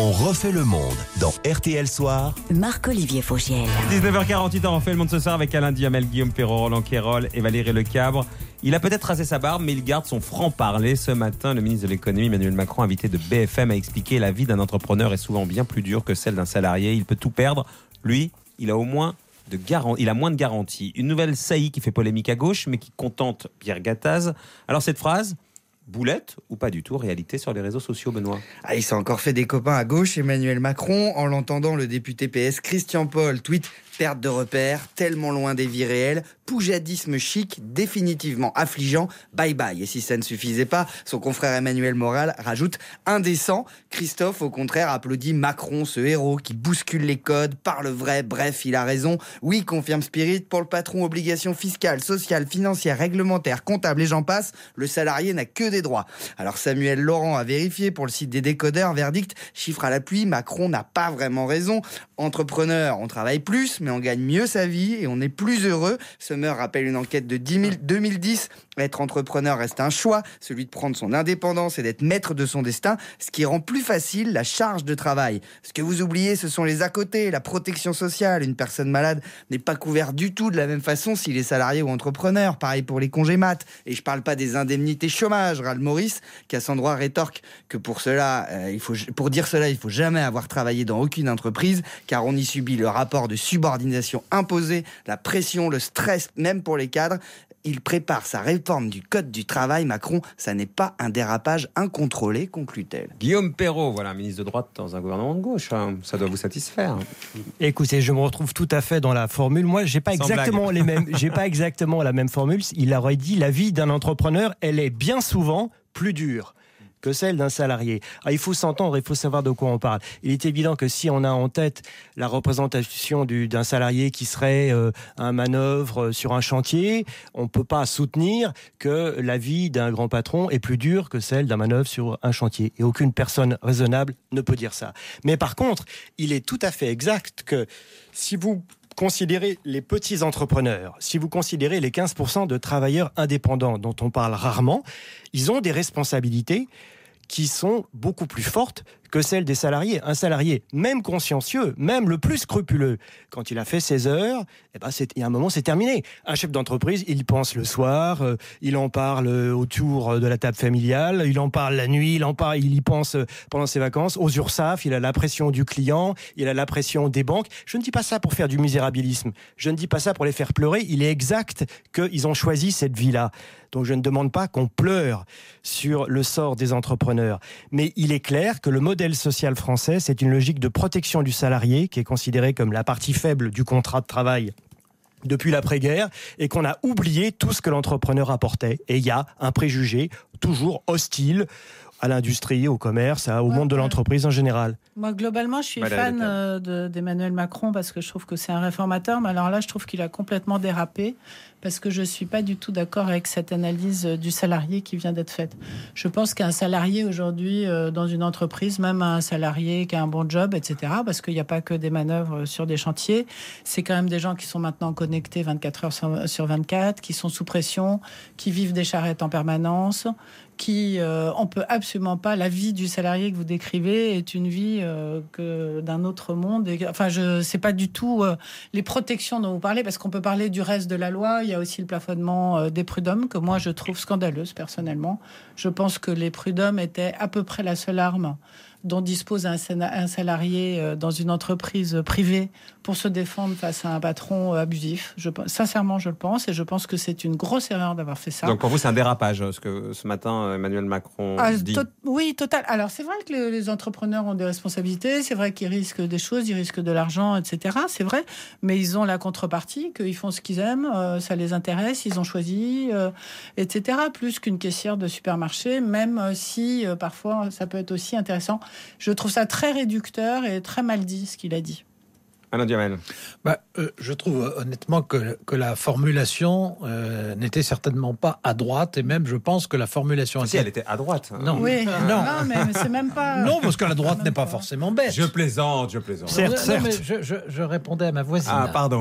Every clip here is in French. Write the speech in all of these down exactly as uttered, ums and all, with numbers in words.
On refait le monde dans R T L Soir. Marc-Olivier Fogiel. dix-neuf heures quarante-huit, on refait le monde ce soir avec Alain Duhamel, Guillaume Perrault, Roland Quérol et Valérie Lecabre. Il a peut-être rasé sa barbe, mais il garde son franc-parler. Ce matin, le ministre de l'économie, Emmanuel Macron, invité de B F M, a expliqué la vie d'un entrepreneur est souvent bien plus dure que celle d'un salarié. Il peut tout perdre. Lui, il a au moins de garan- il a moins de garanties. Une nouvelle saillie qui fait polémique à gauche, mais qui contente Pierre Gattaz. Alors cette phrase, boulette ou pas du tout, réalité sur les réseaux sociaux, Benoît? Ah, il s'est encore fait des copains à gauche, Emmanuel Macron. En l'entendant, le député P S Christian Paul tweet « Perte de repères, tellement loin des vies réelles, poujadisme chic, définitivement affligeant, bye bye ». Et si ça ne suffisait pas, son confrère Emmanuel Moral rajoute « Indécent ». Christophe, au contraire, applaudit Macron, ce héros qui bouscule les codes, parle vrai, bref, il a raison. Oui, confirme Spirit, pour le patron, obligations fiscales, sociales, financières, réglementaires, comptables et j'en passe, le salarié n'a que des droits. Alors Samuel Laurent a vérifié pour le site des décodeurs, verdict, chiffre à l'appui, Macron n'a pas vraiment raison. Entrepreneur, on travaille plus, mais on gagne mieux sa vie et on est plus heureux. Summer rappelle une enquête de deux mille dix. Être entrepreneur reste un choix, celui de prendre son indépendance et d'être maître de son destin, ce qui rend plus facile la charge de travail. Ce que vous oubliez, ce sont les à côté, la protection sociale. Une personne malade n'est pas couverte du tout de la même façon s'il est salarié ou entrepreneur. Pareil pour les congés mat. Et je parle pas des indemnités chômage, râle Maurice. Cassandra rétorque que pour cela, euh, il faut, pour dire cela, il faut jamais avoir travaillé dans aucune entreprise, car on y subit le rapport de subordination imposé, la pression, le stress, même pour les cadres. Il prépare sa réforme du code du travail. Macron, ça n'est pas un dérapage incontrôlé, conclut-elle. Guillaume Perrault, voilà, un ministre de droite dans un gouvernement de gauche, hein. Ça doit vous satisfaire. Écoutez, je me retrouve tout à fait dans la formule. Moi, j'ai pas Sans exactement blague. les mêmes, j'ai pas exactement la même formule. Il aurait dit la vie d'un entrepreneur, elle est bien souvent plus dure que celle d'un salarié. Alors, il faut s'entendre, il faut savoir de quoi on parle. Il est évident que si on a en tête la représentation du, d'un salarié qui serait euh, un manœuvre sur un chantier, on ne peut pas soutenir que la vie d'un grand patron est plus dure que celle d'un manœuvre sur un chantier. Et aucune personne raisonnable ne peut dire ça. Mais par contre, il est tout à fait exact que si vous considérez les petits entrepreneurs, si vous considérez les quinze pour cent de travailleurs indépendants dont on parle rarement, ils ont des responsabilités qui sont beaucoup plus fortes que celles des salariés. Un salarié, même consciencieux, même le plus scrupuleux, quand il a fait ses heures, eh ben c'est, il y a un moment, c'est terminé. Un chef d'entreprise, il y pense le soir, euh, il en parle autour de la table familiale, il en parle la nuit, il en parle, il y pense pendant ses vacances, aux URSSAF, il a la pression du client, il a la pression des banques. Je ne dis pas ça pour faire du misérabilisme, je ne dis pas ça pour les faire pleurer, il est exact qu'ils ont choisi cette vie-là. Donc je ne demande pas qu'on pleure sur le sort des entrepreneurs. Mais il est clair que le modèle social français, c'est une logique de protection du salarié qui est considérée comme la partie faible du contrat de travail depuis l'après-guerre, et qu'on a oublié tout ce que l'entrepreneur apportait. Et il y a un préjugé toujours hostile à l'industrie, au commerce, au ouais, monde de l'entreprise en général. Moi, globalement, je suis Madame fan euh, de, d'Emmanuel Macron parce que je trouve que c'est un réformateur. Mais alors là, je trouve qu'il a complètement dérapé parce que je ne suis pas du tout d'accord avec cette analyse du salarié qui vient d'être faite. Je pense qu'un salarié aujourd'hui euh, dans une entreprise, même un salarié qui a un bon job, et cetera, parce qu'il n'y a pas que des manœuvres sur des chantiers, c'est quand même des gens qui sont maintenant connectés vingt-quatre heures sur vingt-quatre, qui sont sous pression, qui vivent des charrettes en permanence, qui, euh, on peut absolument pas, la vie du salarié que vous décrivez est une vie euh, que d'un autre monde. Et, enfin, je sais pas du tout euh, les protections dont vous parlez, parce qu'on peut parler du reste de la loi. Il y a aussi le plafonnement euh, des prud'hommes que moi je trouve scandaleuse personnellement. Je pense que les prud'hommes étaient à peu près la seule arme dont dispose un, un salarié euh, dans une entreprise privée pour se défendre face à un patron euh, abusif. Je, sincèrement, je le pense, et je pense que c'est une grosse erreur d'avoir fait ça. Donc pour vous, c'est un dérapage, ce que ce matin Emmanuel Macron ah, dit. To- oui, total. Alors c'est vrai que le, les entrepreneurs ont des responsabilités, c'est vrai qu'ils risquent des choses, ils risquent de l'argent, et cetera. C'est vrai, mais ils ont la contrepartie qu'ils font ce qu'ils aiment, euh, ça les intéresse, ils ont choisi, euh, et cetera. Plus qu'une caissière de supermarché, même euh, si euh, parfois ça peut être aussi intéressant. Je trouve ça très réducteur et très mal dit ce qu'il a dit. Alain Duhamel. Bah, euh, je trouve honnêtement que, que la formulation euh, n'était certainement pas à droite, et même je pense que la formulation... Si, elle était à droite. Non, oui. non. non mais, mais c'est même pas... Non, parce que la droite n'est pas forcément bête. Je plaisante, je plaisante. Certes, non, certes. mais je, je, je répondais à ma voisine. Ah, pardon.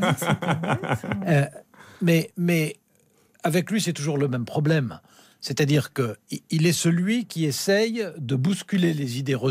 euh, mais, mais avec lui, c'est toujours le même problème. C'est-à-dire qu'il est celui qui essaye de bousculer les idées reçues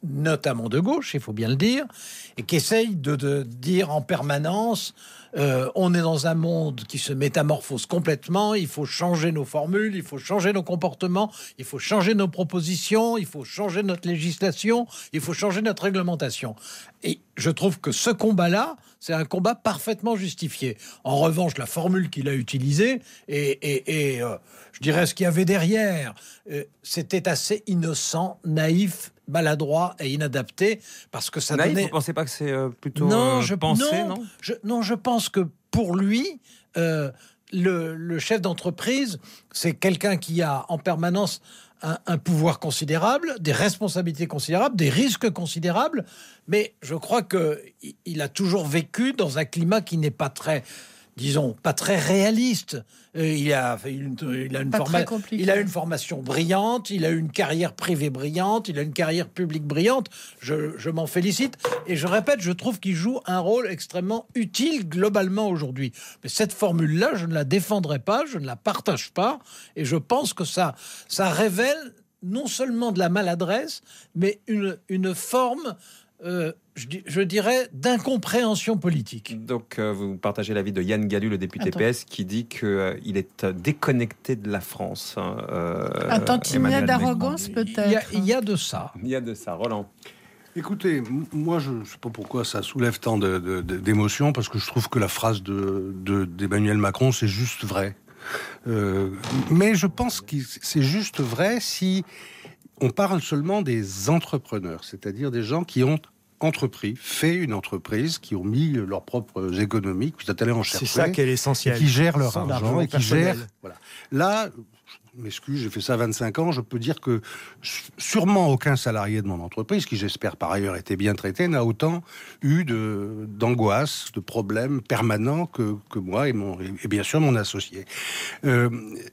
notamment de gauche, il faut bien le dire, et qui essaye de, de dire en permanence euh, on est dans un monde qui se métamorphose complètement, il faut changer nos formules, il faut changer nos comportements, il faut changer nos propositions, il faut changer notre législation, il faut changer notre réglementation. Et je trouve que ce combat-là, c'est un combat parfaitement justifié. En revanche, la formule qu'il a utilisée, et, et, et euh, je dirais ce qu'il y avait derrière, euh, c'était assez innocent, naïf, maladroit et inadapté, parce que ça Naïf, donnait... vous pensez pas que c'est euh, plutôt non, euh, je, pensé, non, non, je, non, je pense que pour lui, euh, le, le chef d'entreprise, c'est quelqu'un qui a en permanence un, un pouvoir considérable, des responsabilités considérables, des risques considérables, mais je crois qu'il il a toujours vécu dans un climat qui n'est pas très... disons, pas très réaliste. Il a, une, il, a une forma- il a une formation brillante, il a une carrière privée brillante, il a une carrière publique brillante. Je, je m'en félicite. Et je répète, je trouve qu'il joue un rôle extrêmement utile globalement aujourd'hui. Mais cette formule-là, je ne la défendrai pas, je ne la partage pas. Et je pense que ça, ça révèle non seulement de la maladresse, mais une, une forme... Euh, je, je dirais d'incompréhension politique. Donc euh, vous partagez l'avis de Yann Gallu, le député Attends. P S, qui dit qu'il euh, est déconnecté de la France. Hein, euh, Un tantinet Emmanuel d'arrogance Macron. peut-être. Il y, a, il y a de ça. Il y a de ça, Roland. Écoutez, m- moi je ne sais pas pourquoi ça soulève tant de, de, de, d'émotions, parce que je trouve que la phrase de, de, d'Emmanuel Macron, c'est juste vrai. Euh, mais je pense que c'est juste vrai si on parle seulement des entrepreneurs, c'est-à-dire des gens qui ont entrepris, fait une entreprise, qui ont mis leurs propres économies, qui sont allés en chercher. C'est ça qui est l'essentiel. Et qui gèrent leur Sans argent argent et qui personnel. gèrent. Voilà. Là, je m'excuse, j'ai fait ça vingt-cinq ans, je peux dire que sûrement aucun salarié de mon entreprise, qui j'espère par ailleurs était bien traité, n'a autant eu de, d'angoisse, de problèmes permanents que, que moi et, mon, et bien sûr mon associé. Euh,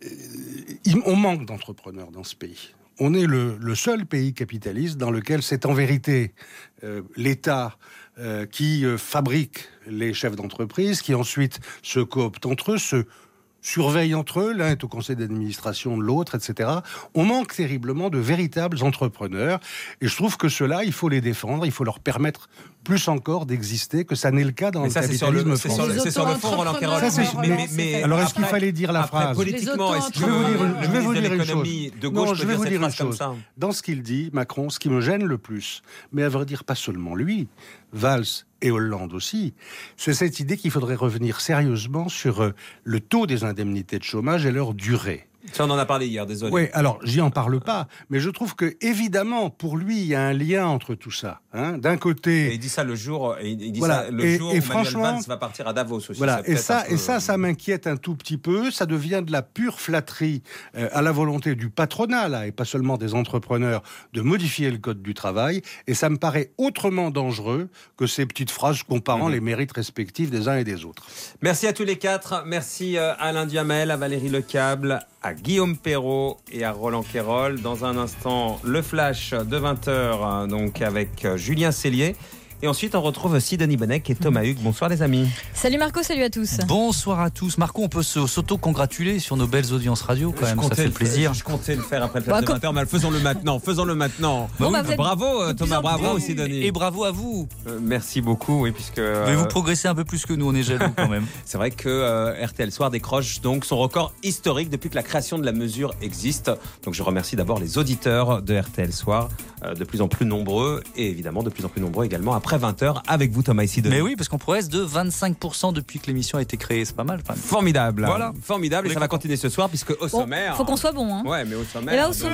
il, on manque d'entrepreneurs dans ce pays. On est le, le seul pays capitaliste dans lequel c'est en vérité euh, l'État euh, qui euh, fabrique les chefs d'entreprise, qui ensuite se cooptent entre eux, se surveillent entre eux, l'un est au conseil d'administration de l'autre, et cetera. On manque terriblement de véritables entrepreneurs, et je trouve que ceux-là, il faut les défendre, il faut leur permettre plus encore d'exister, que ça n'est le cas dans Mais le ça, c'est sur le, capitalisme c'est sur le, français. c'est sur le fond, Roland Quérol. Ça, c'est- Mais- mais- mais- mais- Alors, est-ce qu'il après- fallait dire la après, phrase politiquement, est-ce que Je vais vous dire, le je vais vous ministre de dire une l'économie chose. de gauche Non, peut je vais dire vous cette dire une phrase comme chose. ça? Dans ce qu'il dit, Macron, ce qui me gêne le plus, mais à vrai dire pas seulement lui, Valls et Hollande aussi, c'est cette idée qu'il faudrait revenir sérieusement sur euh, le taux des indemnités de chômage et leur durée. Ça, on en a parlé hier, désolé. Oui, alors j'y en parle pas, mais je trouve que évidemment pour lui il y a un lien entre tout ça. Hein. D'un Et côté, il dit ça le jour, et il dit Voilà. ça le Et- jour et où franchement- Manuel Valls va partir à Davos aussi. voilà, Ça peut et être ça, un peu- et ça, ça m'inquiète un tout petit peu. Ça devient de la pure flatterie euh, à la volonté du patronat là, et pas seulement des entrepreneurs, de modifier le code du travail. Et ça me paraît autrement dangereux que ces petites phrases comparant Mhm. les mérites respectifs des uns et des autres. Merci à tous les quatre. Merci euh, à Alain Duhamel, à Valérie Lecable, à Guillaume Perrault et à Roland Quérol. Dans un instant, le flash de vingt heures, donc avec euh, Julien Cellier. Et ensuite, on retrouve Sidonie Bonnec et Thomas Hugues. Bonsoir les amis. Salut Marco, salut à tous. Bonsoir à tous. Marco, on peut se- s'auto-congratuler sur nos belles audiences radio quand Je même, ça comptais fait le- plaisir. Je comptais le faire après le flash Bah, de comme- vingt heures, mais faisons-le maintenant. Faisons-le maintenant. Bon, Bah bah, oui, vous êtes bravo euh, de plus Thomas, en bravo plus- Sidonie. Et bravo à vous. Euh, merci beaucoup, oui, puisque euh, Mais vous progressez un peu plus que nous, on est jaloux quand même. c'est vrai que euh, R T L Soir décroche donc son record historique depuis que la création de la mesure existe. Donc je remercie d'abord les auditeurs de R T L Soir, euh, de plus en plus nombreux, et évidemment de plus en plus nombreux également après vingt heures avec vous Thomas et Sidonie. Mais oui, parce qu'on progresse de vingt-cinq pour cent depuis que l'émission a été créée, c'est pas mal quand même. Formidable. Voilà. Formidable, et On est ça va content. continuer ce soir puisque au Bon, sommaire. faut qu'on soit bon, hein. Ouais, mais au sommaire. Et là, au donc, sommaire.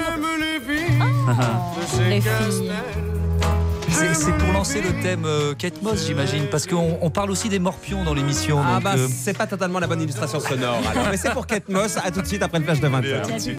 euh, Oh, les filles. C'est c'est pour lancer le thème euh, Kate Moss, j'imagine, parce qu'on on parle aussi des morpions dans l'émission. Ah donc, bah euh, c'est pas totalement la bonne illustration sonore alors. Mais c'est pour Kate Moss. À tout de suite après le flash de vingt heures.